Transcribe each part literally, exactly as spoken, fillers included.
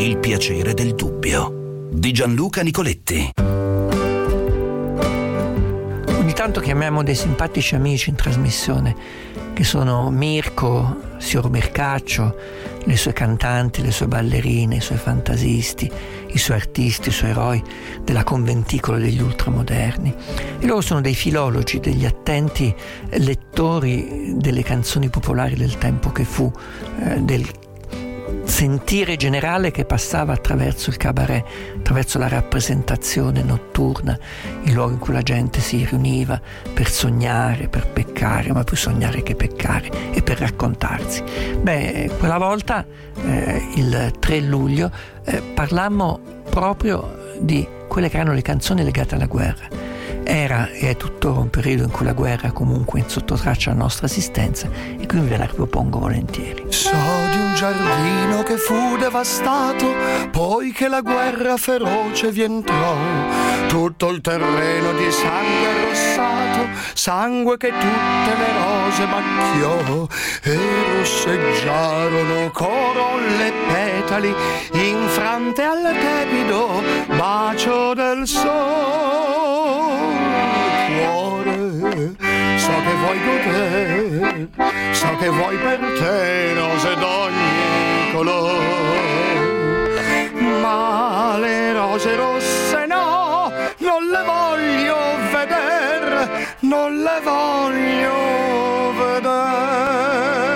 Il piacere del dubbio di Gianluca Nicoletti. Ogni tanto chiamiamo dei simpatici amici in trasmissione, che sono Mirko, Signor Mircaccio, le sue cantanti, le sue ballerine, i suoi fantasisti, i suoi artisti, i suoi eroi della conventicola degli ultramoderni. E loro sono dei filologi, degli attenti lettori delle canzoni popolari del tempo che fu, eh, del sentire generale che passava attraverso il cabaret, attraverso la rappresentazione notturna, il luogo in cui la gente si riuniva per sognare, per peccare, ma più sognare che peccare, e per raccontarsi. Beh, quella volta, eh, il tre luglio, eh, parlammo proprio di quelle che erano le canzoni legate alla guerra. Era e è tuttora un periodo in cui la guerra è comunque in sottotraccia alla nostra esistenza, e quindi ve la ripropongo volentieri. So di un giardino che fu devastato, poi che la guerra feroce vi entrò. Tutto il terreno di sangue arrossato, sangue che tutte le rose macchiò, e rosseggiarono corolle petali, infrante al tepido bacio del sole. Cuore, so che vuoi godere, so che vuoi per te rose d'ogni colore, ma le rose rosse no, non le voglio vedere, non le voglio vedere.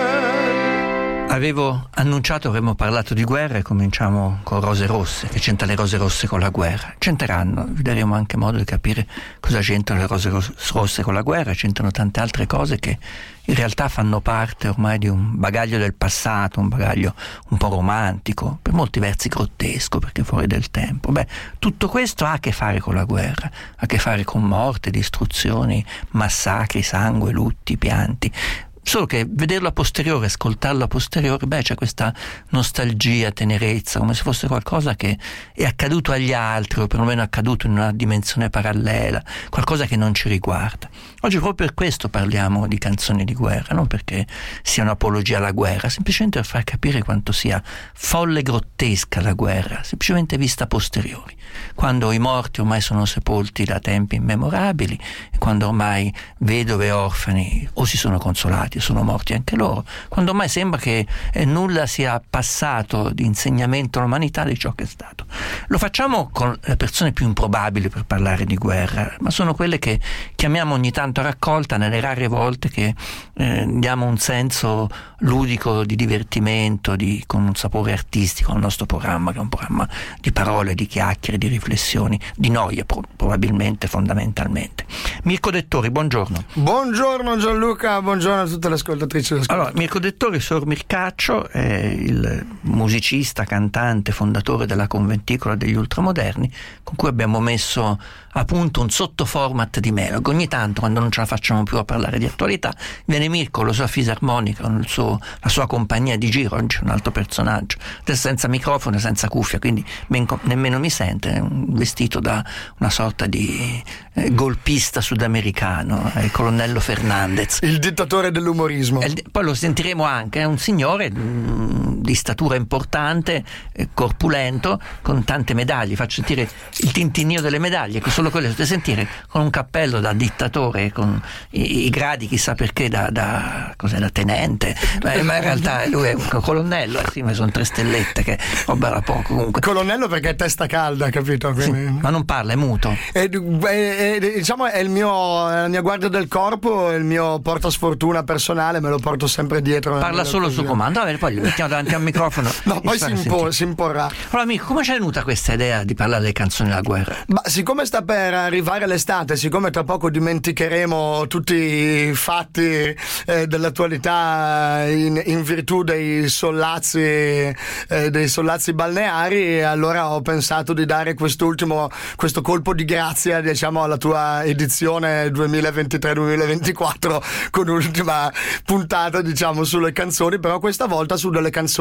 Avevo annunciato che avremmo parlato di guerra e cominciamo con Rose Rosse. Che c'entra le rose rosse con la guerra? C'entreranno, vi daremo anche modo di capire cosa c'entrano le rose rosse con la guerra. C'entrano tante altre cose che in realtà fanno parte ormai di un bagaglio del passato, un bagaglio un po' romantico, per molti versi grottesco, perché fuori del tempo. Beh, tutto questo ha a che fare con la guerra, ha a che fare con morte, distruzioni, massacri, sangue, lutti, pianti. Solo che vederlo a posteriore, ascoltarlo a posteriore, beh, c'è questa nostalgia, tenerezza, come se fosse qualcosa che è accaduto agli altri, o perlomeno è accaduto in una dimensione parallela, qualcosa che non ci riguarda. Oggi proprio per questo parliamo di canzoni di guerra, non perché sia un'apologia alla guerra, semplicemente per far capire quanto sia folle e grottesca la guerra, semplicemente vista a posteriori, quando i morti ormai sono sepolti da tempi immemorabili, e quando ormai vedove e orfani o si sono consolati, sono morti anche loro, quando ormai sembra che eh, nulla sia passato di insegnamento all'umanità di ciò che è stato. Lo facciamo con le persone più improbabili per parlare di guerra, ma sono quelle che chiamiamo ogni tanto a raccolta nelle rare volte che eh, diamo un senso ludico di divertimento, di, con un sapore artistico al nostro programma, che è un programma di parole, di chiacchiere, di riflessioni, di noia pro- probabilmente, fondamentalmente. Mirko Dettori, buongiorno. Buongiorno Gianluca, buongiorno a tutte le ascoltatrici e ascoltatori. Allora, Mirko Dettori, Signor Mircaccio, è il musicista, cantante, fondatore della conventicola degli ultramoderni, con cui abbiamo messo a punto un sottoformat di Melog. Ogni tanto, quando non ce la facciamo più a parlare di attualità, viene Mirko con la sua fisarmonica, con il suo, la sua compagnia di giro. Oggi un altro personaggio, senza microfono e senza cuffia, quindi ben, nemmeno mi sente, è un vestito da una sorta di eh, golpista sudamericano, il colonnello Fernandez, il dittatore dell'umorismo. E poi lo sentiremo anche, è un signore mh, di statura importante, eh, corpulento, con tante medaglie. Faccio sentire il tintinnio delle medaglie, che solo quelle potete sentire, con un cappello da dittatore, con i, i gradi chissà perché da, da, cos'è, da tenente, ma, ma in realtà lui è un colonnello, eh, sì, ma sono tre stellette, che roba da poco comunque. Colonnello perché è testa calda, capito? Sì, ma non parla, è muto. E, e, e, diciamo è il mio, è la mia guardia del corpo, è il mio portasfortuna personale, me lo porto sempre dietro. Parla solo su comando, vabbè, poi lo mettiamo davanti al microfono. No, poi si, impo- si imporrà. Allora amico, come ci è venuta questa idea di parlare delle canzoni della guerra? Ma siccome sta per arrivare l'estate, siccome tra poco dimenticheremo tutti i fatti eh, dell'attualità in, in virtù dei sollazzi eh, dei sollazzi balneari, allora ho pensato di dare quest'ultimo questo colpo di grazia, diciamo, alla tua edizione duemilaventitré duemilaventiquattro, con un'ultima puntata, diciamo, sulle canzoni, però questa volta su delle canzoni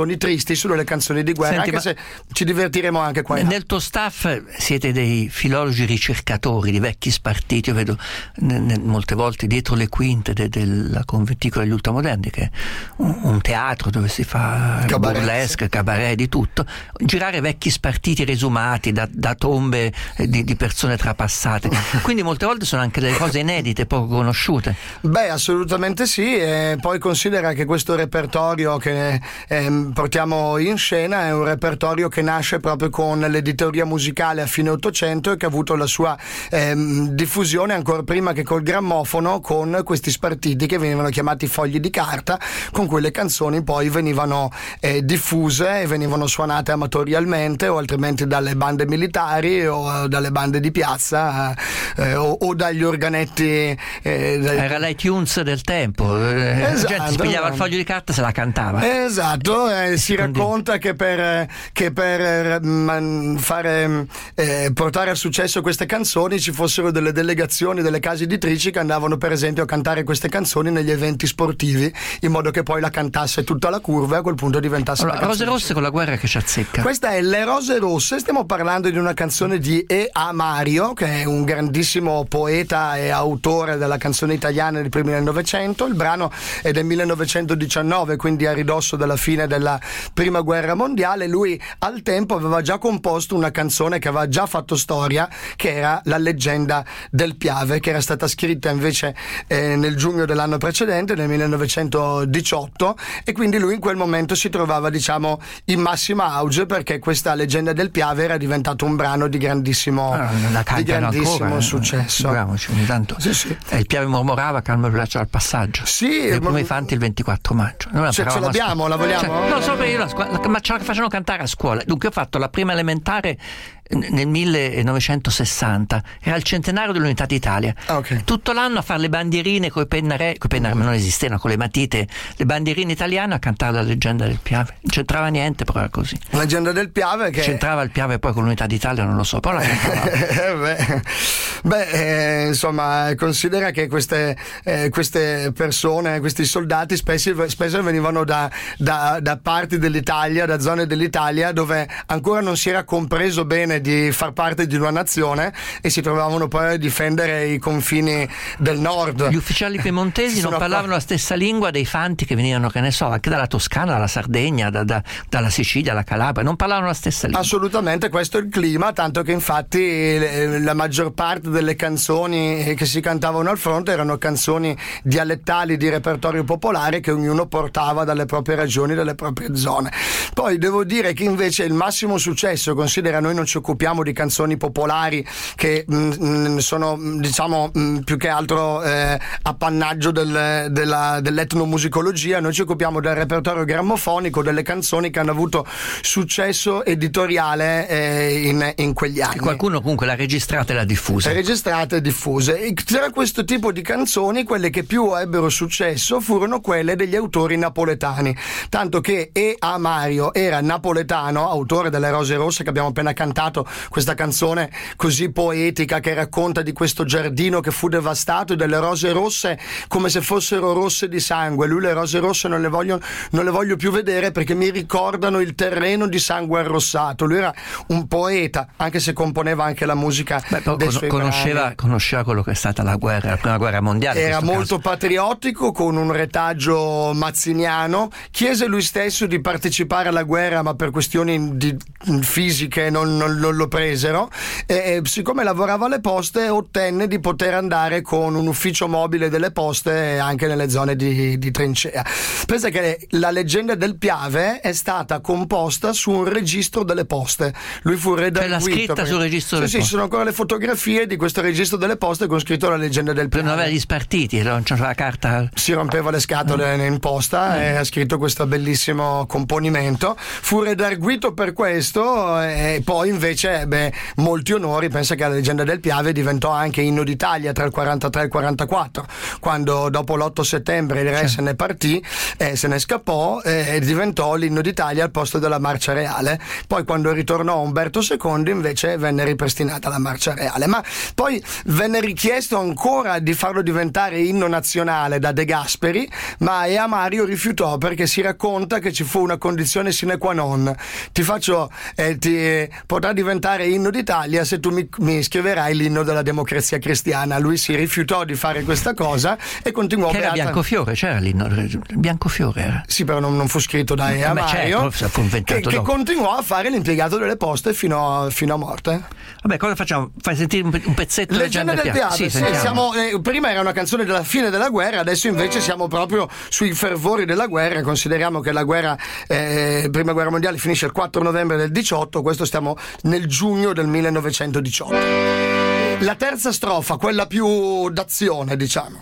canzoni tristi, su delle canzoni di guerra. Senti, anche se ci divertiremo anche qua. Nel tuo staff siete dei filologi ricercatori di vecchi spartiti. Io vedo ne, ne, molte volte dietro le quinte de, della Conventicola degli Ultramoderni, che è un, un teatro dove si fa cabaret, burlesque, cabaret, di tutto. Girare vecchi spartiti resumati da, da tombe di, di persone trapassate. Quindi molte volte sono anche delle cose inedite, poco conosciute. Beh, assolutamente sì. E poi considera che questo repertorio che eh, portiamo in scena è un repertorio che nasce proprio con l'editoria musicale a fine Ottocento e che ha avuto la sua eh, diffusione ancora prima che col grammofono, con questi spartiti che venivano chiamati fogli di carta, con cui le canzoni poi venivano eh, diffuse e venivano suonate amatorialmente o altrimenti dalle bande militari o dalle bande di piazza eh, o, o dagli organetti. Eh, dai... Era l'iTunes del tempo. Esatto, la gente si pigliava il foglio di carta e se la cantava. Esatto, eh, si racconta che per, che per man, fare, eh, portare a successo queste canzoni ci fossero delle delegazioni delle case editrici che andavano per esempio a cantare queste canzoni negli eventi sportivi, in modo che poi la cantasse tutta la curva e a quel punto diventasse allora, una Rose Rosse con la guerra che ci azzecca. Questa è Le Rose Rosse. Stiamo parlando di una canzone di E. A. Mario, che è un grandissimo poeta e autore della canzone italiana dei primi del Novecento. Il brano è del millenovecentodiciannove, quindi a ridosso della fine della prima guerra mondiale. Lui al tempo aveva già composto una canzone che aveva già fatto storia, che era La leggenda del Piave, che era stata scritta invece eh, nel giugno dell'anno precedente, nel millenovecentodiciotto, e quindi lui in quel momento si trovava, diciamo, in massima auge, perché questa leggenda del Piave era diventato un brano di grandissimo, ah, di grandissimo ancora, successo. Figuriamoci, ogni tanto sì, sì. Eh, il Piave mormorava calmo il al passaggio. Sì, i primi fanti il ventiquattro maggio. Noi cioè, ce l'abbiamo, la vogliamo? Cioè, non so, io la scuola, ma ce la facevano cantare a scuola. Dunque ho fatto la prima elementare nel millenovecentosessanta, era il centenario dell'Unità d'Italia. Okay. Tutto l'anno a fare le bandierine coi pennarelli, coi pennarelli non esistevano, con le matite, le bandierine italiane, a cantare la leggenda del Piave. Non c'entrava niente, però era così. La leggenda del Piave che c'entrava il Piave poi con l'Unità d'Italia, non lo so, però la beh, beh eh, insomma, considera che queste, eh, queste persone, questi soldati spesso, spesso venivano da, da, da parti dell'Italia, da zone dell'Italia dove ancora non si era compreso bene di far parte di una nazione e si trovavano poi a difendere i confini del nord. Gli ufficiali piemontesi non parlavano qua... la stessa lingua dei fanti che venivano, che ne so, anche dalla Toscana, dalla Sardegna, da, da, dalla Sicilia, dalla Calabria, non parlavano la stessa lingua. Assolutamente, questo è il clima, tanto che infatti la maggior parte delle canzoni che si cantavano al fronte erano canzoni dialettali di repertorio popolare che ognuno portava dalle proprie regioni, dalle proprie zone. Poi devo dire che invece il massimo successo, considera, noi non ci occupiamo di canzoni popolari che mh, sono, diciamo, mh, più che altro eh, appannaggio del, della, dell'etnomusicologia. Noi ci occupiamo del repertorio grammofonico, delle canzoni che hanno avuto successo editoriale eh, in, in quegli anni. E qualcuno comunque l'ha registrata e l'ha diffusa. Registrate e diffuse. E tra questo tipo di canzoni, quelle che più ebbero successo furono quelle degli autori napoletani, tanto che E. A. Mario era napoletano, autore delle Rose Rosse che abbiamo appena cantato, questa canzone così poetica che racconta di questo giardino che fu devastato, delle rose rosse come se fossero rosse di sangue. Lui le rose rosse non le voglio, non le voglio più vedere perché mi ricordano il terreno di sangue arrossato. Lui era un poeta, anche se componeva anche la musica. Beh, dei con- suoi conosceva, conosceva quello che è stata la guerra, la prima guerra mondiale. Era molto caso. patriottico, con un retaggio mazziniano. Chiese lui stesso di partecipare alla guerra, ma per questioni di, fisiche non, non non lo presero, e, e siccome lavorava alle poste ottenne di poter andare con un ufficio mobile delle poste anche nelle zone di, di trincea. Pensa che la leggenda del Piave è stata composta su un registro delle poste. Lui fu redarguito. Cioè l'ha scritta perché... sul registro delle sì, poste? Sì, ci sono ancora le fotografie di questo registro delle poste con scritto la leggenda del Piave. Non aveva gli spartiti, non c'era la carta. Si rompeva le scatole mm. in posta mm. e ha scritto questo bellissimo componimento. Fu redarguito per questo e poi invece invece ebbe molti onori. Pensa che la leggenda del Piave diventò anche inno d'Italia tra il quarantatré e il quarantaquattro, quando dopo l'otto settembre il re cioè. se ne partì, eh, se ne scappò e eh, diventò l'inno d'Italia al posto della marcia reale. Poi quando ritornò Umberto secondo invece venne ripristinata la marcia reale, ma poi venne richiesto ancora di farlo diventare inno nazionale da De Gasperi, ma Ea Mario rifiutò, perché si racconta che ci fu una condizione sine qua non: ti faccio eh, ti potrà diventare inno d'Italia se tu mi, mi scriverai l'inno della Democrazia Cristiana. Lui si rifiutò di fare questa cosa e continuò. Che era beata... Biancofiore, c'era l'inno Biancofiore era. Sì, però non, non fu scritto da Ea Mario, certo, fu inventato che, che continuò a fare l'impiegato delle poste fino a, fino a morte. Vabbè, cosa facciamo? Fai sentire un pezzetto Leggenda del Piave. Sì, sì, siamo, eh, prima era una canzone della fine della guerra, adesso invece siamo proprio sui fervori della guerra. Consideriamo che la guerra, eh, prima guerra mondiale, finisce il quattro novembre del diciotto, questo stiamo nel giugno del millenovecentodiciotto. La terza strofa, quella più d'azione, diciamo.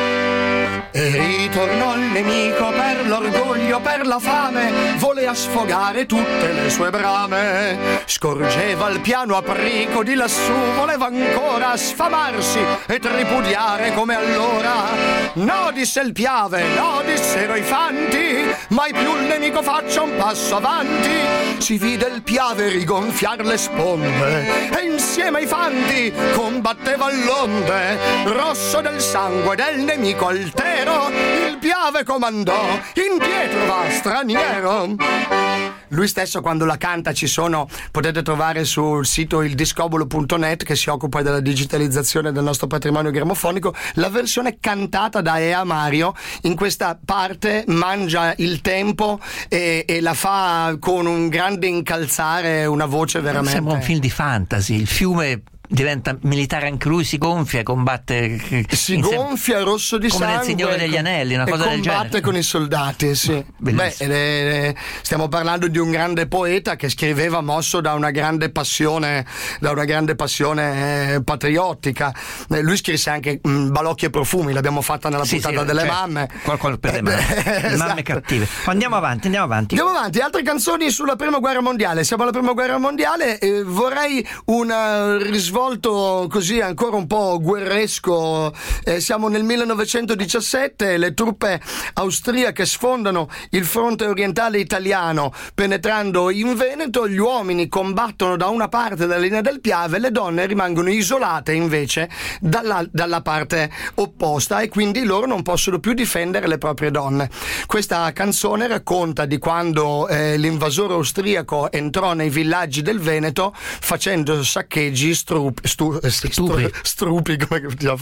E ritornò il nemico per l'orgoglio, per la fame, voleva sfogare tutte le sue brame. Scorgeva il piano aprico di lassù, voleva ancora sfamarsi e tripudiare come allora. No, disse il Piave, no, dissero i fanti, mai più il nemico faccia un passo avanti. Si vide il Piave rigonfiar le sponde e insieme ai fanti combatteva l'onde. Rosso del sangue del nemico altero, il Piave comandò, indietro va straniero. Lui stesso quando la canta, ci sono, potete trovare sul sito il discobolo punto net, che si occupa della digitalizzazione del nostro patrimonio gramofonico, la versione cantata da Ea Mario. In questa parte mangia il tempo e, e la fa con un grande incalzare, una voce veramente... Sembra un film di fantasy, il fiume diventa militare anche lui, si gonfia, combatte, si gonfia, rosso di come sangue, nel Signore degli Anelli, una cosa del genere, combatte con i soldati, sì. Beh, eh, stiamo parlando di un grande poeta che scriveva mosso da una grande passione, da una grande passione eh, patriottica. Eh, lui scrisse anche mh, Balocchi e profumi, l'abbiamo fatta nella sì, puntata sì, delle cioè, mamme, qualcosa per le mamme, eh, le mamme esatto. cattive. Andiamo avanti, andiamo avanti. Andiamo avanti, altre canzoni sulla prima guerra mondiale. Siamo alla prima guerra mondiale, eh, vorrei un risvolto così ancora un po' guerresco. Eh, siamo nel millenovecentodiciassette, le truppe austriache sfondano il fronte orientale italiano penetrando in Veneto. Gli uomini combattono da una parte della linea del Piave, le donne rimangono isolate invece dalla, dalla parte opposta, e quindi loro non possono più difendere le proprie donne. Questa canzone racconta di quando eh, l'invasore austriaco entrò nei villaggi del Veneto facendo saccheggi, strup, stu, stupri, stupri come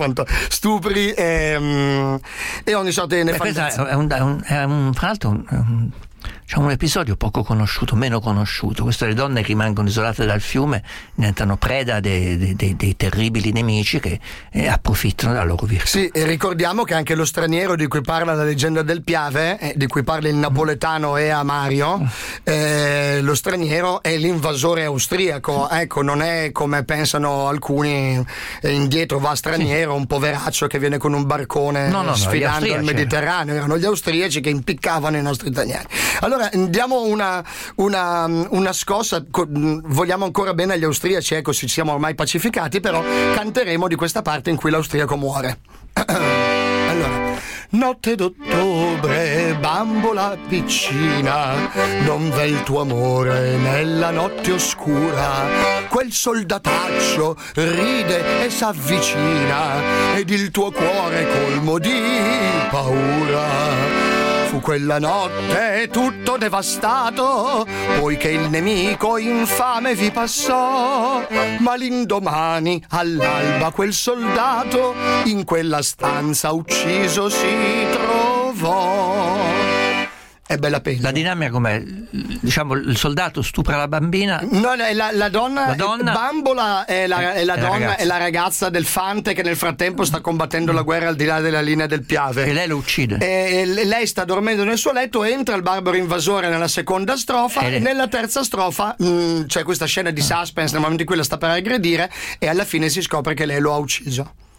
stupri e, e ogni sorta di nefandezza. È un, è un, è un, fra l'altro un, un, c'è un episodio poco conosciuto, meno conosciuto. Queste le donne che rimangono isolate dal fiume diventano preda dei, dei, dei, dei terribili nemici che eh, approfittano della loro virtù. Sì, e ricordiamo che anche lo straniero di cui parla la leggenda del Piave, eh, di cui parla il napoletano Ea Mario, eh, lo straniero è l'invasore austriaco. Ecco, non è come pensano alcuni, eh, indietro va straniero, sì, un poveraccio che viene con un barcone no, no, sfidando no, il Mediterraneo. Erano gli austriaci che impiccavano i nostri italiani. Allora diamo una, una, una scossa, vogliamo ancora bene agli austriaci, ecco, ci siamo ormai pacificati, però canteremo di questa parte in cui l'austriaco muore. Allora, notte d'ottobre, bambola piccina, non v'è il tuo amore nella notte oscura. Quel soldataccio ride e s'avvicina ed il tuo cuore colmo di paura. Fu quella notte tutto devastato, poiché il nemico infame vi passò. Ma l'indomani all'alba quel soldato in quella stanza ucciso si trovò. È bella pena. La dinamica com'è? Diciamo, il soldato stupra la bambina. No, la, la donna, la donna Bambola è la, è la è donna, la è la ragazza del Fante che nel frattempo sta combattendo la guerra al di là della linea del Piave. E lei lo uccide. E lei sta dormendo nel suo letto, entra il barbaro invasore nella seconda strofa e, e nella terza strofa mh, c'è questa scena di suspense nel momento in cui la sta per aggredire e alla fine si scopre che lei lo ha ucciso.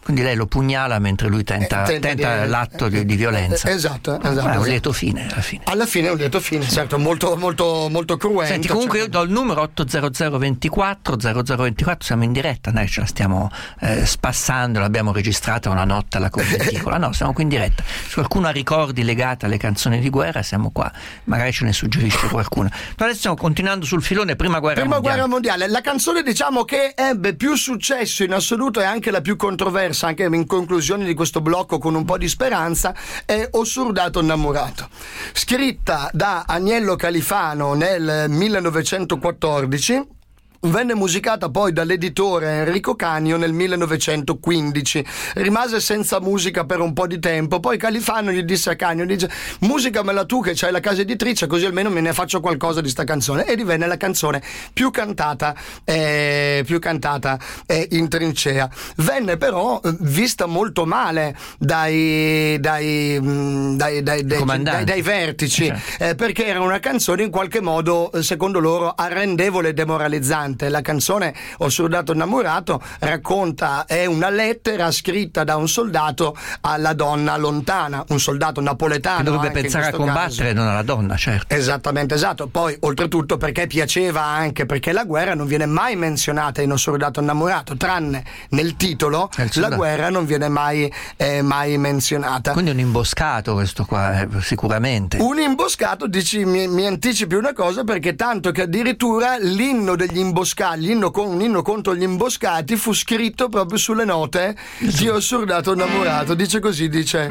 Quindi lei lo pugnala mentre lui tenta, eh, tenta, tenta di, l'atto di, di violenza. Eh, esatto, esatto. Ah, è un esatto. lieto fine alla fine. Alla fine è un lieto fine, certo, molto, molto, molto cruento. Senti, comunque certo. io do il numero otto zero zero ventiquattro zero zero ventiquattro, siamo in diretta, noi ce la stiamo eh, spassando, l'abbiamo registrata una notte alla Conventicola. No, siamo qui in diretta. Se qualcuno ha ricordi legati alle canzoni di guerra, siamo qua, magari ce ne suggerisce qualcuno. Però adesso stiamo continuando sul filone Prima Guerra Prima Mondiale. Guerra Mondiale, la canzone diciamo che ebbe più successo in assoluto e anche la più controversa, anche in conclusione di questo blocco con un po' di speranza, è O soldato innamorato, scritta da Agnello Califano nel millenovecentoquattordici. Venne musicata poi dall'editore Enrico Canio nel millenovecentoquindici, rimase senza musica per un po' di tempo, poi Califano gli disse a Canio, dice: musicamela tu che c'hai la casa editrice, così almeno me ne faccio qualcosa di sta canzone, e divenne la canzone più cantata eh, più cantata eh, in trincea. Venne però eh, vista molto male dai dai dai, dai, dai, dai, dai vertici, eh, perché era una canzone in qualche modo, secondo loro, arrendevole e demoralizzante. La canzone O soldato innamorato racconta, è una lettera scritta da un soldato alla donna lontana, un soldato napoletano che dovrebbe anche pensare a in questo combattere, caso. non alla donna, certo. Esattamente, esatto. Poi oltretutto perché piaceva anche perché la guerra non viene mai menzionata in O soldato innamorato, tranne nel titolo la guerra non viene mai, eh, mai menzionata. Quindi un imboscato questo qua, eh, sicuramente. Un imboscato, dici, mi, mi anticipi una cosa, perché tanto che addirittura l'inno degli imboscati, l'inno con, un inno contro gli imboscati fu scritto proprio sulle note di O soldato innamorato. Dice così, dice: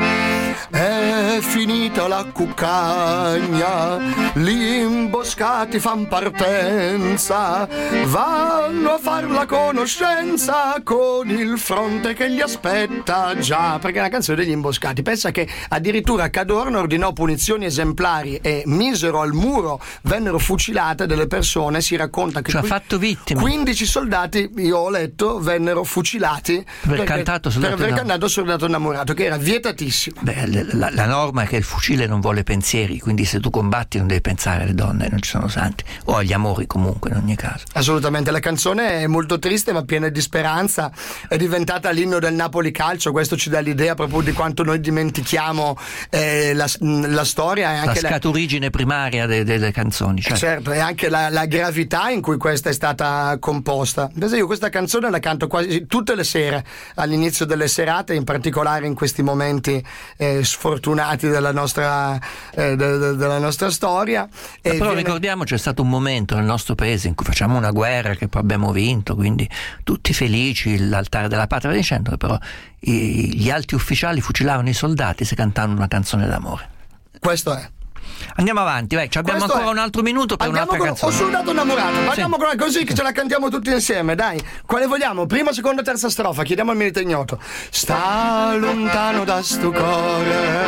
è finita la cuccagna, gli imboscati fan partenza, vanno a far la conoscenza con il fronte che li aspetta già. Perché è una canzone degli imboscati. Pensa che addirittura Cadorna ordinò punizioni esemplari e misero al muro, vennero fucilate delle persone. Si racconta che cioè, qui, fatto vittime. quindici soldati, io ho letto, vennero fucilati per, perché, cantato per aver no. cantato Soldato innamorato, che era vietatissimo. Beh, la, la norma è che il fucile non vuole pensieri, quindi se tu combatti non devi pensare alle donne, non ci sono santi, o agli amori comunque in ogni caso. Assolutamente, la canzone è molto triste ma piena di speranza, è diventata l'inno del Napoli calcio. Questo ci dà l'idea proprio di quanto noi dimentichiamo eh, la, la storia e anche la scaturigine la... primaria de, delle canzoni, cioè. Certo, e anche la, la gravità in cui questa è stata composta. Io questa canzone la canto quasi tutte le sere all'inizio delle serate, in particolare in questi momenti eh, sfortunati della nostra, eh, de, de, della nostra storia. E però viene... ricordiamo, c'è stato un momento nel nostro paese in cui facciamo una guerra che poi abbiamo vinto, quindi tutti felici, l'altare della patria, dicendo che però i, gli alti ufficiali fucilavano i soldati se cantavano una canzone d'amore. Questo è. Andiamo avanti, vai, abbiamo Questo ancora è. un altro minuto per Andiamo un'altra con canzone. O soldato innamorato, parliamo sì. con così che ce la cantiamo tutti insieme, dai. Quale vogliamo? Prima, seconda, terza strofa, chiediamo al milite ignoto. Sta lontano da sto cuore,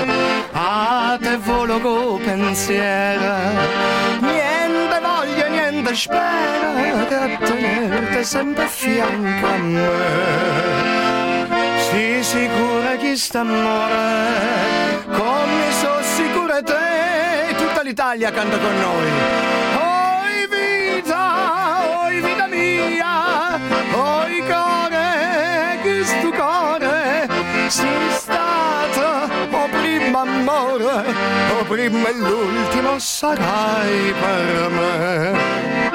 a te volo go pensiero, niente voglia, niente spera, che tenerti sempre a fianco a me. Sii sicura chi sta amore, come so sicura te, tutta l'Italia canta con noi. Oi vita, oi vita mia, oi core, che stu core, sei stato, o prima amore, o prima e l'ultimo sarai per me.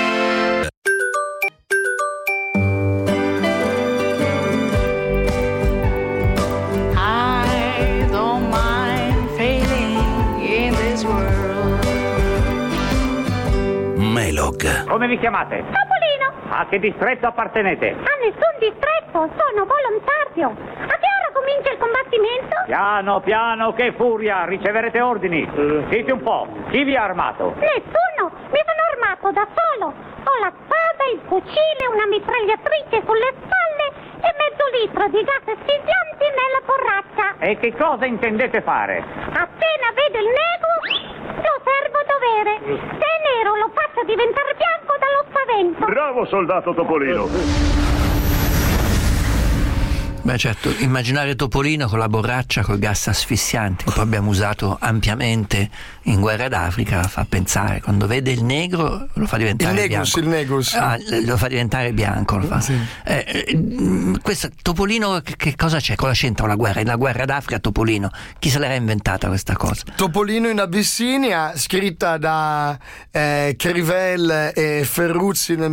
Melog. Come vi chiamate? Topolino. A che distretto appartenete? A nessun distretto, sono volontario. A che ora comincia il combattimento? Piano, piano, che furia! Riceverete ordini. Dite un po', chi vi ha armato? Nessuno, mi sono armato da solo. Ho la spada, il fucile, una mitragliatrice sulle spalle e mezzo litro di gas asfissianti nella borraccia. E che cosa intendete fare? Appena vedo il negro, lo servo dovere. Se è nero lo faccio diventare bianco dallo spavento. Bravo soldato Topolino. Beh certo, immaginare Topolino con la borraccia col gas asfissiante che poi abbiamo usato ampiamente in Guerra d'Africa fa pensare, quando vede il negro lo fa diventare il negus, bianco. Il negus, ah, lo fa diventare bianco, lo fa. Sì. Eh, eh, questo Topolino che, che cosa c'è? Cosa c'entra la guerra? In la Guerra d'Africa Topolino, chi se l'era inventata questa cosa? Topolino in Abissinia, scritta da eh, Crivel e Ferruzzi nel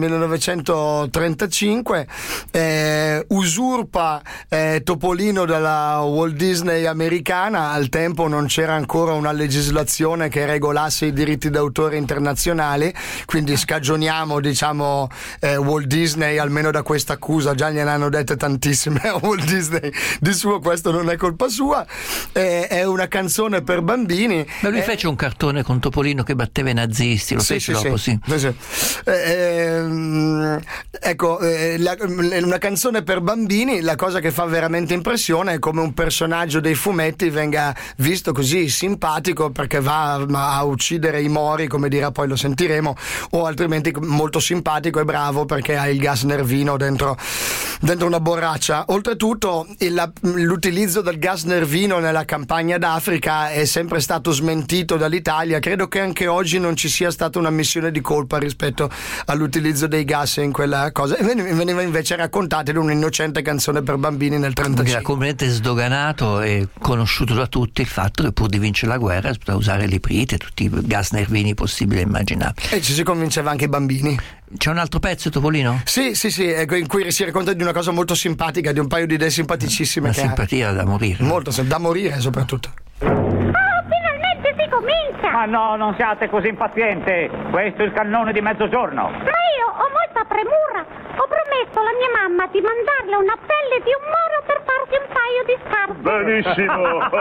millenovecentotrentacinque, eh, usurpa eh, Topolino dalla Walt Disney americana. Al tempo non c'era ancora una legislazione che regolasse i diritti d'autore internazionali, quindi scagioniamo, diciamo, eh, Walt Disney almeno da questa accusa, già gliene hanno dette tantissime a Walt Disney di suo, questo non è colpa sua. Eh, è una canzone per bambini. Ma lui eh, fece un cartone con Topolino che batteva i nazisti, lo sì, fece sì, dopo, sì. sì. sì, sì. Eh, ecco, eh, la, una canzone per bambini, la cosa che fa veramente impressione è come un personaggio dei fumetti venga visto così simpatico perché va a uccidere i mori, come dirà, poi lo sentiremo, o altrimenti molto simpatico e bravo perché ha il gas nervino dentro, dentro una borraccia. Oltretutto il, l'utilizzo del gas nervino nella campagna d'Africa è sempre stato smentito dall'Italia. Credo che anche oggi non ci sia stata una ammissione di colpa rispetto all'utilizzo dei gas in quella cosa, e veniva invece raccontata in un'innocente canzone per bambini nel trentacinque. Era completamente sdoganato e conosciuto da tutti il fatto che pur di vincere la guerra si poteva usare l'iprite, tutti i gas nervini possibili e immaginabili. E ci si convinceva anche i bambini. C'è un altro pezzo, Topolino? Sì, sì, sì, ecco, in cui si racconta di una cosa molto simpatica, di un paio di idee simpaticissime. Una che simpatia ha. Da morire. Molto, da morire soprattutto. Oh, finalmente si comincia! Ma no, non siate così impaziente. Questo è il cannone di mezzogiorno. Ma io ho molta premura. Ho promesso alla mia mamma di mandarle una pelle di un moro per farsi un paio di scarpe. Benissimo!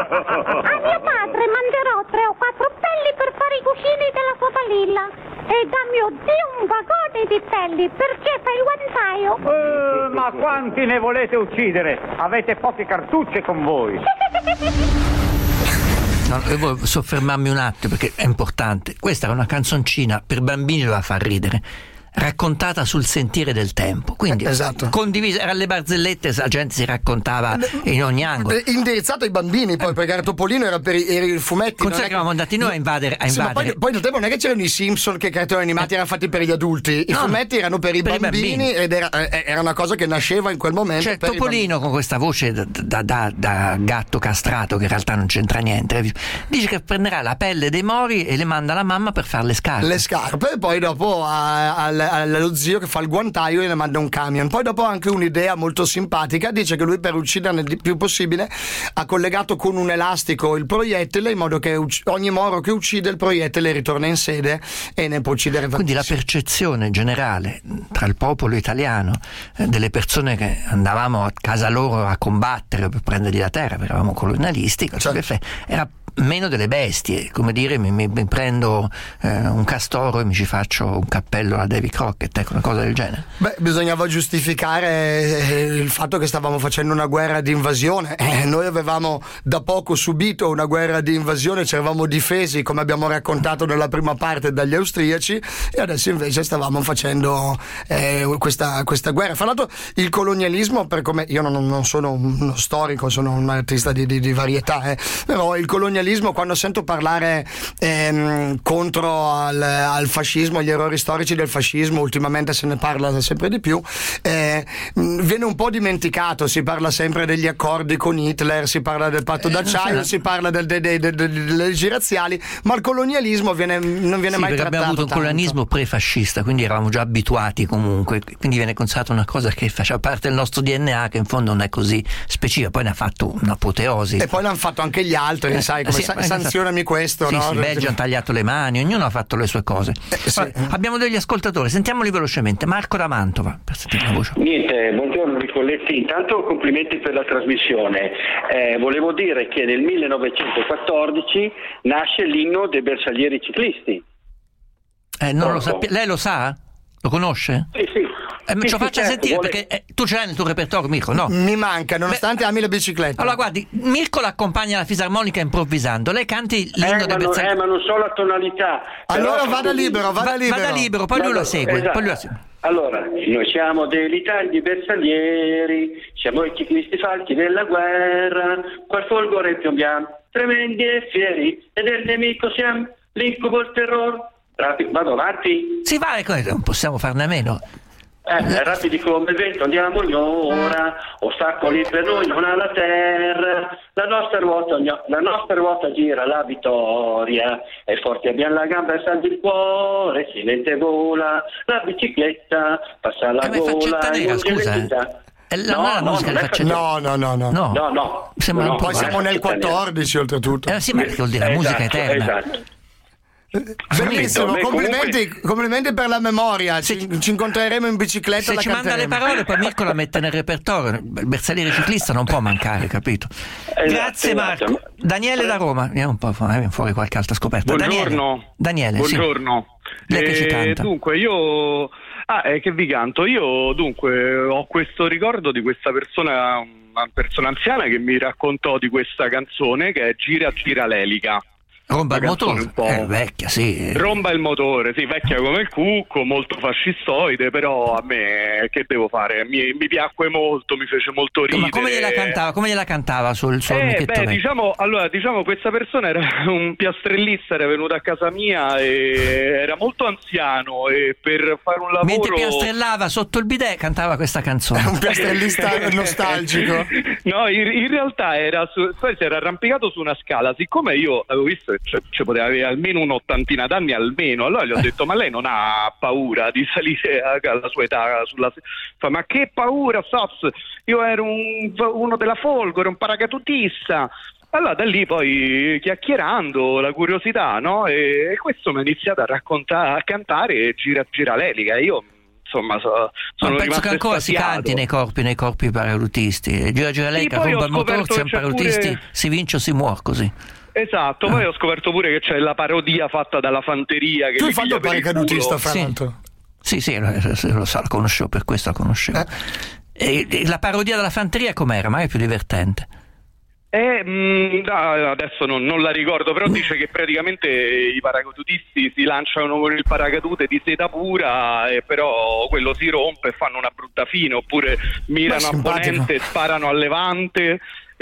A mio padre manderò tre o quattro pelli per fare i cuscini della sua balilla. E da mio Dio un vagone di pelli, perché fa il guantaio. Eh, ma quanti ne volete uccidere? Avete poche cartucce con voi. No, devo soffermarmi un attimo perché è importante. Questa era una canzoncina per bambini, doveva far ridere, raccontata sul sentire del tempo, quindi esatto. condivisa, erano le barzellette, la gente si raccontava in ogni angolo, indirizzato ai bambini poi, perché Topolino era per i, era i fumetti. Consiglio che eravamo andati noi a invadere, a sì, invadere. Ma poi, poi nel tempo non è che c'erano i Simpson, che i cartoni animati erano fatti per gli adulti, i no, fumetti erano per i, per bambini, i bambini ed era, era una cosa che nasceva in quel momento. Cioè per Topolino con questa voce da, da, da, da gatto castrato che in realtà non c'entra niente, dice che prenderà la pelle dei mori e le manda alla mamma per fare le scarpe le scarpe e poi dopo allo zio che fa il guantaio e le manda un camion. Poi dopo ha anche un'idea molto simpatica, dice che lui per ucciderne il più possibile ha collegato con un elastico il proiettile in modo che ogni moro che uccide il proiettile ritorna in sede e ne può uccidere tantissimo. Quindi la percezione generale tra il popolo italiano, eh, delle persone che andavamo a casa loro a combattere per prendergli la terra perché eravamo colonialisti, certo. Era meno delle bestie, come dire mi, mi, mi prendo eh, un castoro e mi ci faccio un cappello a Davy Crockett, ecco, una cosa del genere. Beh, bisognava giustificare eh, il fatto che stavamo facendo una guerra di invasione. Eh, noi avevamo da poco subito una guerra di invasione, ci eravamo difesi, come abbiamo raccontato nella prima parte, dagli austriaci, e adesso invece stavamo facendo eh, questa, questa guerra. Fra l'altro il colonialismo, per come io non, non sono uno storico, sono un artista di, di, di varietà, eh, però il colonialismo, quando sento parlare ehm, contro al, al fascismo, agli errori storici del fascismo, ultimamente se ne parla sempre di più, eh, viene un po' dimenticato. Si parla sempre degli accordi con Hitler, si parla del patto d'acciaio, eh, si parla del, de, de, de, de, delle leggi razziali, ma il colonialismo viene, non viene sì, mai trattato. Abbiamo avuto un tanto. colonialismo prefascista, quindi eravamo già abituati comunque, quindi viene considerata una cosa che faceva parte del nostro D N A, che in fondo non è così specifica. Poi ne ha fatto un'apoteosi e poi l'hanno fatto anche gli altri, eh, sai, come sì, sa- sanzionami questo, sì, no? Sì, Belgio hanno tagliato le mani, ognuno ha fatto le sue cose. Eh, sì. Allora, abbiamo degli ascoltatori, sentiamoli velocemente. Marco da Mantova, per sentire la voce. Niente, buongiorno Nicoletti, intanto complimenti per la trasmissione. Eh, volevo dire che nel millenovecentoquattordici nasce l'inno dei bersaglieri ciclisti. Eh, non lo sappia- lei lo sa? Lo conosce? Sì, sì. Eh, me sì, ce lo sì, faccia certo, sentire vuole... perché eh, tu ce l'hai nel tuo repertorio, Mirko, no? Mi manca, nonostante Beh, ami la bicicletta. Allora guardi, Mirko l'accompagna alla fisarmonica improvvisando, lei canti l'inno eh, dei bersaglieri. Eh, ma non so la tonalità. Allora vada libero, vada Va, libero. vada libero, poi lui Vado, lo segue, esatto. poi lui lo segue. Allora, noi siamo dei tagli bersaglieri, siamo i ciclisti falchi della guerra, qual folgore piombiamo, tremendi e fieri, e del nemico siamo l'incubo, il terrore. Rapi- vado avanti? Sì, vale, non possiamo farne a meno. Eh, rapidi come il vento andiamo ora, ostacoli per noi non ha la terra, la nostra ruota, la nostra ruota gira la vittoria, e forti abbiamo la gamba e salvi il cuore, si lente vola, la bicicletta passa la Come gola. Faccetta Nera, scusa, eh. La, no, la no, musica del Faccetta. No, no, no, no. No, no, no. Sembra no, un po' Poi siamo nel quattordici oltretutto. Eh sì, ma che vuol dire la musica Esatto, eterna? esatto. Bellissimo, Beh, complimenti, comunque- complimenti per la memoria. Ci, ci incontreremo in bicicletta. Se la ci manda le canteremo. parole, poi Mirko la mette nel repertorio. Il bersagliere ciclista non può mancare, capito? Esatto, Grazie esatto. Marco. Daniele da Roma, vediamo un po' fu- fuori qualche altra scoperta. Buongiorno. Daniele, Daniele, sì. Buongiorno. Lei che ci Eh, canta. Dunque, io. Ah, eh, che vi canto? Io dunque ho questo ricordo di questa persona, una persona anziana che mi raccontò di questa canzone che è Gira Gira l'elica. Romba il Una canzone motore, un po'- è vecchia, sì. Romba il motore, sì, vecchia come il cucco, molto fascistoide, però a me che devo fare? Mi, mi piacque molto, mi fece molto ridere. Ma come gliela cantava? Come gliela cantava sul suo Eh, amichetto beh, vecchio? diciamo, allora, diciamo questa persona era un piastrellista, era venuto a casa mia e era molto anziano e per fare un lavoro... Mentre piastrellava sotto il bidet cantava questa canzone. È un piastrellista nostalgico. No, in, in realtà era su, poi si era arrampicato su una scala, siccome io avevo visto che ci ci poteva avere almeno un'ottantina d'anni almeno, allora gli ho detto ma lei non ha paura di salire alla sua età sulla... Fa, ma che paura, Soz, io ero un, uno della Folgore, un paracadutista. Allora da lì poi chiacchierando la curiosità, no? E, e questo mi ha iniziato a raccontare, a cantare e gira gira l'elica. Io insomma so, sono Non penso rimasto che ancora estasiato. si canti nei corpi, nei corpi paracadutisti. Gira gira lei Sì, che poi romba ho il motore, scoperto siamo che c'è paracadutisti, pure- si vince o si muore così. Esatto, poi ho scoperto pure che c'è la parodia fatta dalla Fanteria che Tu hai li fatto piglia il per il paracadutista, culo. fra Sì. l'altro. Sì, sì, lo, lo so, lo conoscevo, per questo la conoscevo. E, e la parodia della Fanteria com'era? Magari è più divertente. Eh, mh, no, adesso non, non la ricordo, però dice che praticamente i paracadutisti si lanciano con il paracadute di seta pura, e però quello si rompe e fanno una brutta fine, oppure mirano a simpatico. ponente e sparano a levante.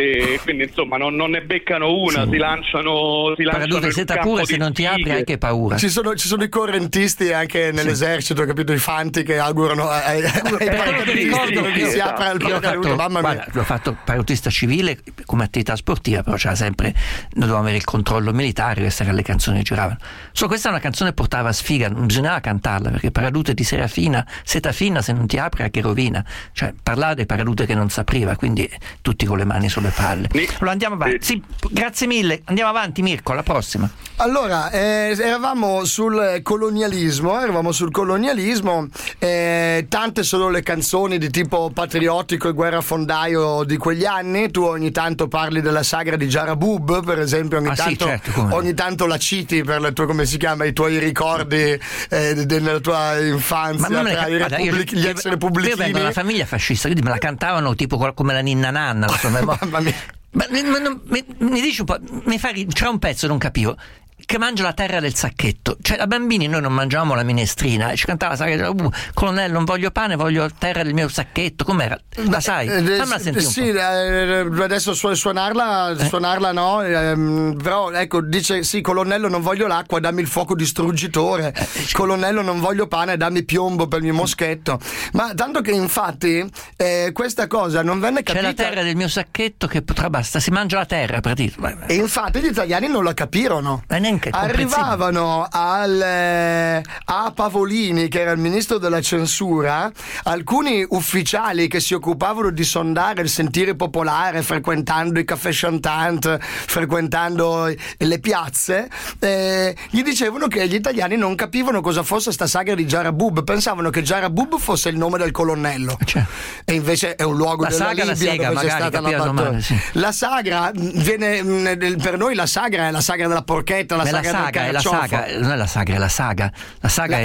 E quindi insomma non, non ne beccano una, si lanciano si lanciano Paracadute in un seta campo pura, di se non ti apri spighe. hai che paura. Ci sono, ci sono i correntisti anche nell'esercito, capito? I fanti che augurano ai, ai Per quello che paracadutisti ricordo che io- si apra il io ho paracadute. fatto, Mamma mia. guarda, l'ho fatto paracadutista civile come attività sportiva, però c'era sempre, noi dovevamo avere il controllo militare, queste erano le canzoni che giravano. Solo questa è una canzone che portava sfiga, non bisognava cantarla, perché paracadute di sera fina, seta fina, se non ti apri che rovina. Cioè parlava dei paracadute che non s'apriva, quindi tutti con le mani sulle palle. Allora andiamo avanti. Sì, grazie mille, andiamo avanti Mirko, alla prossima. Allora, eh, eravamo sul colonialismo, eravamo sul colonialismo, eh, tante sono le canzoni di tipo patriottico e guerrafondaio di quegli anni. Tu ogni tanto parli della sagra di Jarabub, per esempio, ogni, Ah, sì, tanto, certo, come no. ogni tanto la citi per le tue, come si chiama, i tuoi ricordi eh, della tua infanzia non me tra ne- i guarda, io- repubbli- gli ex io repubblichini. vengo da una famiglia fascista, quindi me la cantavano tipo come la ninna nanna. insomma, ma- Mamma mia. Ma mi, mi- mi- mi dici un po', mi fa ri- c'era un pezzo, non capivo, che mangia la terra del sacchetto. Cioè da bambini noi non mangiavamo la minestrina, e ci cantava la sagra, uh, colonnello non voglio pane, voglio terra del mio sacchetto. Com'era? La sai? Eh, Fammela eh, sentire un sì, po'. eh, adesso su- suonarla, suonarla no, ehm, però ecco, dice sì, colonnello non voglio l'acqua, dammi il fuoco distruggitore, colonnello non voglio pane, dammi piombo per il mio moschetto. Ma tanto che infatti eh, questa cosa non venne C'è capita. la terra del mio sacchetto che potrà basta, si mangia la terra, praticamente. E infatti gli italiani non la capirono. Ma neanche comprensibile. Arrivavano al, eh, a Pavolini, che era il ministro della censura, alcuni ufficiali che si occupavano di sondare il sentire popolare, frequentando i caffè chantant, frequentando le piazze, eh, gli dicevano che gli italiani non capivano cosa fosse sta sagra di Jarabub, pensavano che Jarabub fosse il nome del colonnello. Cioè. E invece è un luogo La della saga la Libia sega, dove c'è magari, stata la capivano battaglia. male, sì. La sagra mh, viene mh, per noi la sagra è la sagra della porchetta, la Ma è la sagra del saga, è la carciofo. saga, non è la sagra, è la saga. La saga La- è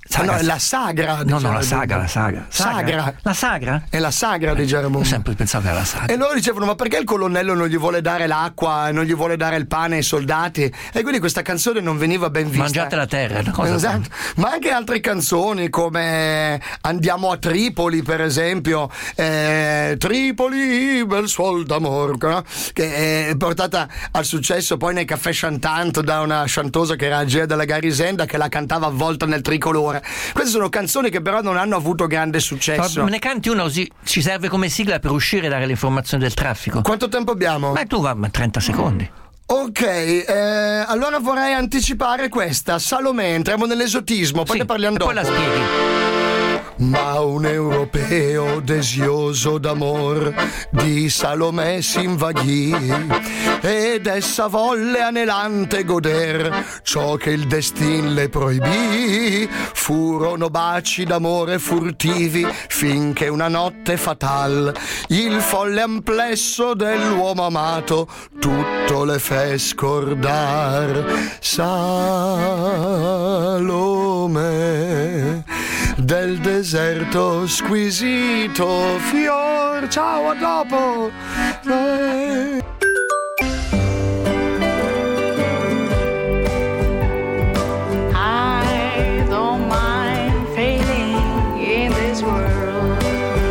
Sagra, no, è la sagra di No, no, la Gerard saga, Butler. la saga. Sagra. La sagra? È la sagra di Gerard Ho Butler. sempre pensato che era la saga. E loro dicevano: ma perché il colonnello non gli vuole dare l'acqua, non gli vuole dare il pane ai soldati? E quindi questa canzone non veniva ben vista. Mangiate la terra, è una cosa. Esatto. Ma anche altre canzoni come Andiamo a Tripoli, per esempio, eh, Tripoli bel suol d'amor, no? Che è portata al successo poi nei caffè chantant da una chantosa che era Agea della Garisenda, che la cantava avvolta nel tricolore. Queste sono canzoni che però non hanno avuto grande successo. Me ne canti una così ci serve come sigla per uscire e dare le informazioni del traffico. Quanto tempo abbiamo? Ma tu va, ma trenta secondi. Ok, eh, allora vorrei anticipare questa, Salomè, entriamo nell'esotismo, poi Sì, ne parliamo e dopo. poi la spieghi. Ma un europeo desioso d'amor di Salomè s'invaghì ed essa volle anelante goder ciò che il destin le proibì. Furono baci d'amore furtivi finché una notte fatal il folle amplesso dell'uomo amato tutto le fe scordar. Salomè del deserto squisito fior, ciao, a dopo. Eh. I don't mind failing in this world.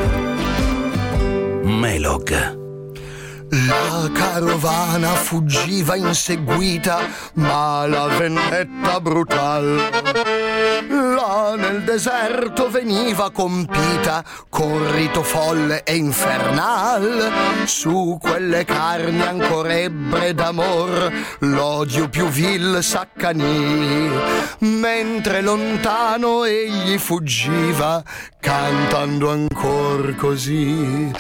Melog. La carovana fuggiva inseguita, ma la vendetta brutal là nel deserto veniva compita con rito folle e infernal. Su quelle carni ancor ebbre d'amor l'odio più vil s'accanì, mentre lontano egli fuggiva cantando ancor così.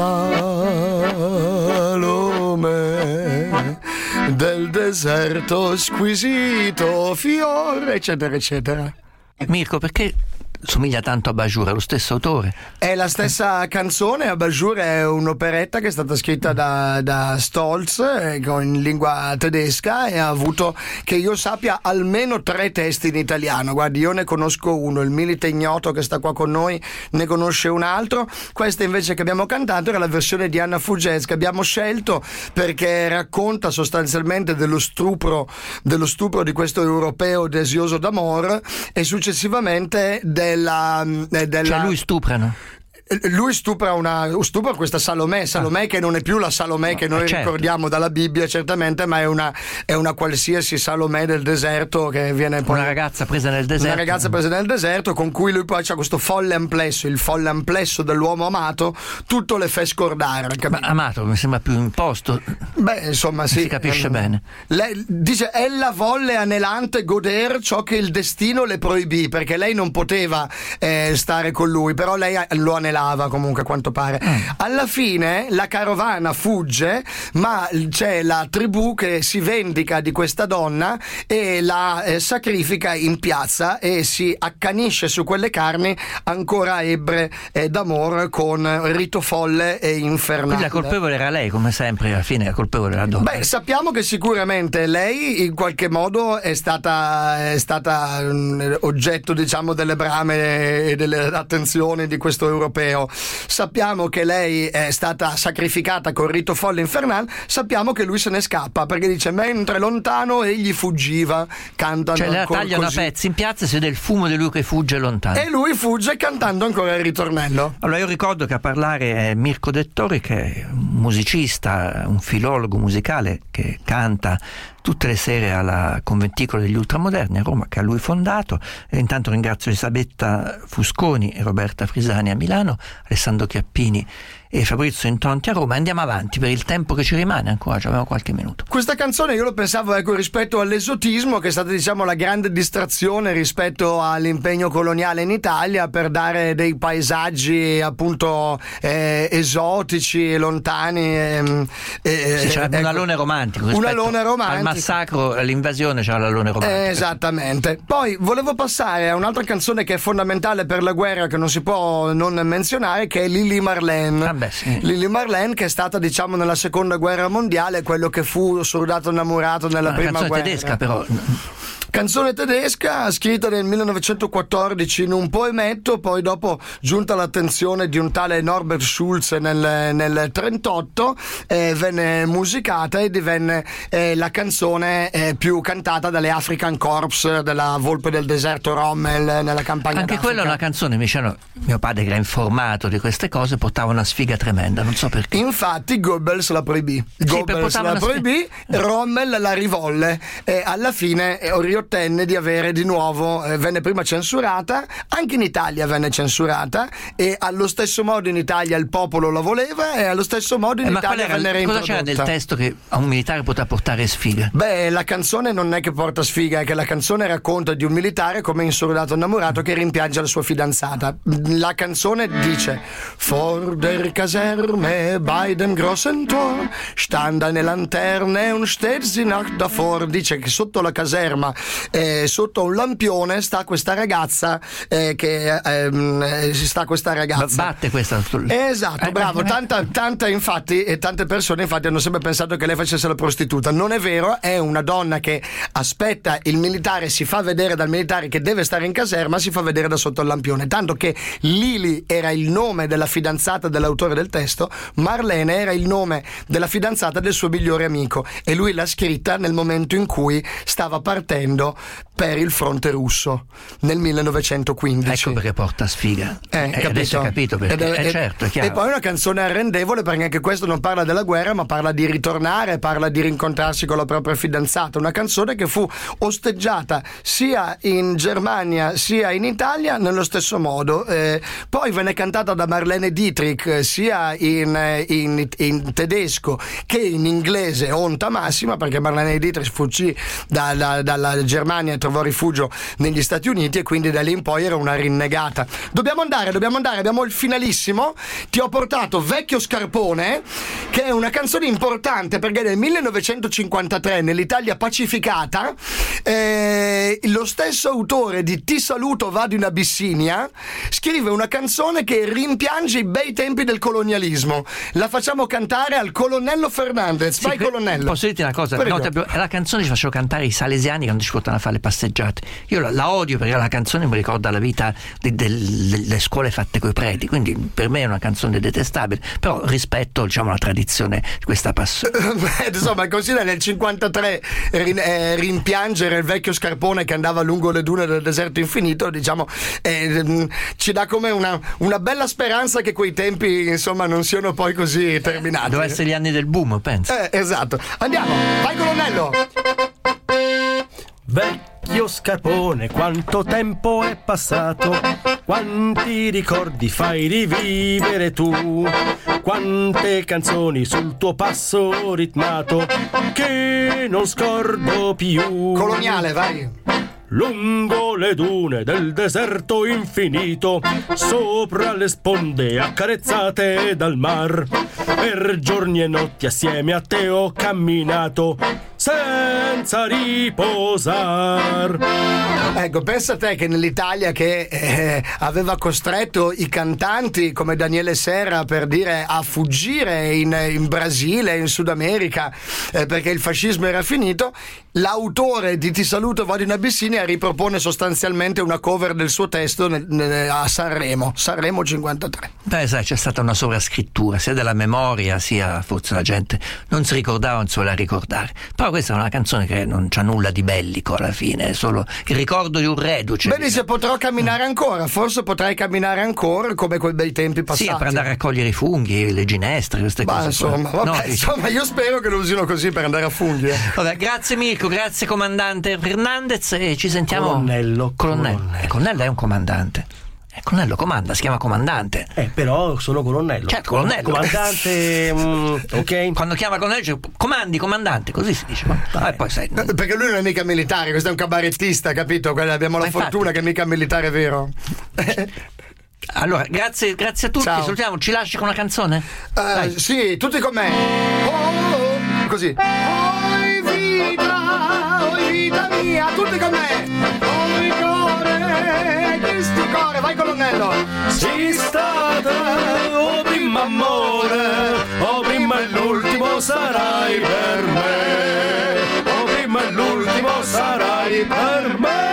Salomè del deserto squisito fiore, eccetera eccetera. Mirko, perché somiglia tanto a Bajura, lo stesso autore? È la stessa canzone. Abajur è un'operetta che è stata scritta da, da Stolz eh, in lingua tedesca e ha avuto, che io sappia, almeno tre testi in italiano. Guardi, io ne conosco uno, il Milite Ignoto che sta qua con noi ne conosce un altro. Questa invece che abbiamo cantato era la versione di Anna Fugez, che abbiamo scelto perché racconta sostanzialmente dello stupro dello stupro di questo europeo desioso d'amor e successivamente del Della, della... Cioè lui stuprano. Lui stupra una stupra questa Salomè Salomè ah. che non è più la Salomè che noi certo. ricordiamo dalla Bibbia certamente, ma è una, è una qualsiasi Salomè del deserto che viene poi una ragazza presa nel deserto una ragazza presa nel deserto con cui lui poi c'ha questo folle amplesso, il folle amplesso dell'uomo amato, tutto le fa scordare. Ma amato mi sembra più imposto. Beh, insomma, sì, si capisce eh, bene. Lei dice: ella volle anelante goder ciò che il destino le proibì, perché lei non poteva eh, stare con lui, però lei lo anelava comunque, a quanto pare. Mm. Alla fine la carovana fugge, ma c'è la tribù che si vendica di questa donna e la eh, sacrifica in piazza e si accanisce su quelle carni ancora ebbre eh, d'amore con rito folle e infernale. Quindi la colpevole era lei, come sempre, alla fine la colpevole era la donna. Beh, sappiamo che sicuramente lei in qualche modo è stata, è stata um, oggetto, diciamo, delle brame e delle attenzioni di questo europeo. Sappiamo che lei è stata sacrificata col rito folle infernale, sappiamo che lui se ne scappa perché dice: mentre lontano egli fuggiva cantando cioè la ancora tagliano così. a pezzi in piazza e si vede il fumo di lui che fugge lontano e lui fugge cantando ancora il ritornello. Allora io ricordo che a parlare è Mirko Dettori, che è un musicista, un filologo musicale che canta tutte le sere alla Conventicolo degli Ultramoderni a Roma, che ha lui fondato. E intanto ringrazio Elisabetta Fusconi e Roberta Frisani a Milano, Alessandro Chiappini e Fabrizio Intonti a Roma. Andiamo avanti per il tempo che ci rimane ancora, cioè abbiamo qualche minuto. Questa canzone io lo pensavo, ecco, rispetto all'esotismo, che è stata, diciamo, la grande distrazione rispetto all'impegno coloniale in Italia per dare dei paesaggi appunto eh, esotici, lontani. Eh, eh, sì, c'era ecco, un alone romantico. Un alone romantico. Al massacro, all'invasione c'era l'alone romantico. Eh, esattamente. Poi volevo passare a un'altra canzone che è fondamentale per la guerra, che non si può non menzionare, che è Lili Marlene. Ah, beh, sì. Lili Marlene, che è stata, diciamo, nella seconda guerra mondiale quello che fu Soldato innamorato nella una prima canzone guerra. tedesca, però. Canzone tedesca scritta nel millenovecentoquattordici in un poemetto, poi dopo giunta l'attenzione di un tale Norbert Schulz nel, nel trentotto, eh, venne musicata e divenne eh, la canzone eh, più cantata dalle African Corps della Volpe del Deserto Rommel nella campagna Anche d'Africa. quella è una canzone, mi dicevano, mio padre che era informato di queste cose, portava una sfiga tremenda, non so perché. Infatti Goebbels la proibì, Goebbels la proibì, Rommel la rivolle e alla fine eh, riottenne di avere di nuovo, eh, venne prima censurata, anche in Italia venne censurata e allo stesso modo in Italia il popolo la voleva e allo stesso modo in eh, Italia ma venne era, reintrodotta. cosa c'era del testo che a un militare poteva portare sfiga? Beh, la canzone non è che porta sfiga, è che la canzone racconta di un militare come un soldato innamorato che rimpiange la sua fidanzata. La canzone dice: For der Caserme bei dem großen Tor stand eine Lanterne und steht sie Nacht davor. Dice che sotto la caserma, eh, sotto un lampione, sta questa ragazza eh, che eh, sta questa ragazza. Batte questa. Esatto, bravo. Tanta, tanta infatti, e tante persone infatti hanno sempre pensato che lei facesse la prostituta. Non è vero, è una donna che aspetta il militare, si fa vedere dal militare che deve stare in caserma, si fa vedere da sotto il lampione. Tanto che Lili era il nome della fidanzata dell'autore del testo, Marlene era il nome della fidanzata del suo migliore amico e lui l'ha scritta nel momento in cui stava partendo per il fronte russo nel millenovecentoquindici. Ecco perché porta sfiga. Eh, eh, adesso ho capito perché. Ed è, eh, certo, è chiaro. E poi una canzone arrendevole perché anche questo non parla della guerra ma parla di ritornare, parla di rincontrarsi con la propria fidanzata. Una canzone che fu osteggiata sia in Germania sia in Italia nello stesso modo. Eh, poi venne cantata da Marlene Dietrich sia in, in, in tedesco che in inglese, onta massima, perché Marlene Dietrich fuggì da, da, dalla Germania e trovò rifugio negli Stati Uniti e quindi da lì in poi era una rinnegata. Dobbiamo andare, dobbiamo andare, abbiamo il finalissimo. Ti ho portato Vecchio Scarpone, che è una canzone importante perché nel millenovecentocinquantatré nell'Italia pacificata eh, lo stesso autore di Ti saluto vado in Abissinia scrive una canzone che rimpiange i bei tempi del colonialismo. La facciamo cantare al colonnello Fernandez. Vai, sì, colonnello. Posso dirti una cosa? Prego. No, la canzone ci facevo cantare i salesiani quando ci portano a fare le passeggiate. Io la, la odio perché la canzone mi ricorda la vita di, del, delle scuole fatte coi preti, quindi per me è una canzone detestabile, però rispetto, diciamo, la tradizione di questa passione. Beh, insomma, considera nel cinquantatré rin, eh, rimpiangere il vecchio Scarpone che andava lungo le dune del deserto infinito, diciamo, eh, ci dà come una, una bella speranza che quei tempi, insomma, non siano poi così terminati. Deve essere gli anni del boom, penso. Eh, esatto. Andiamo, vai, colonnello. Vecchio Scarpone, quanto tempo è passato, quanti ricordi fai rivivere tu, quante canzoni sul tuo passo ritmato che non scordo più. Coloniale, vai. Lungo le dune del deserto infinito, sopra le sponde accarezzate dal mar, per giorni e notti assieme a te ho camminato senza riposar. Ecco, pensa a te che nell'Italia che eh, aveva costretto i cantanti come Daniele Serra, per dire, a fuggire in, in Brasile, in Sud America, eh, perché il fascismo era finito, l'autore di Ti saluto vado in Abissinia ripropone sostanzialmente una cover del suo testo nel, nel, a Sanremo, Sanremo cinquantatré. Beh, sai, c'è stata una sovrascrittura sia della memoria sia forse la gente non si ricordava, non si voleva ricordare. Però questa è una canzone che non c'ha nulla di bellico alla fine, è solo il ricordo di un reduce. Beh, se potrò camminare ancora, forse potrai camminare ancora come quei bei tempi passati. Sì, per andare a raccogliere i funghi, le ginestre, queste bah, cose. Insomma, vabbè, no, insomma, io spero che lo usino così per andare a funghi. Eh. Vabbè, grazie Mirko, grazie comandante Fernandez e ci sentiamo. Colonnello. Colonnello. Colonnello. Eh, colonnello è un comandante. Eh, colonnello comanda, si chiama comandante. Eh, però sono colonnello. Certo, colonnello. Comandante, mm, ok. Quando chiama colonnello dice comandi, comandante, così si dice. Ma, eh, poi sai. Eh, perché lui non è mica militare, questo è un cabarettista, capito? Abbiamo la Ma fortuna infatti. che è mica militare vero. Allora, grazie, grazie a tutti. Ciao. Salutiamo, ci lasci con una canzone? Uh, sì, tutti con me. Oh, oh, oh. Così. Oi vita, oi vita mia, tutti con me. Oi cuore, questo cuore, vai colonnello. Si state, oh prima amore, oh prima e l'ultimo sarai per me, oh prima e l'ultimo sarai per me.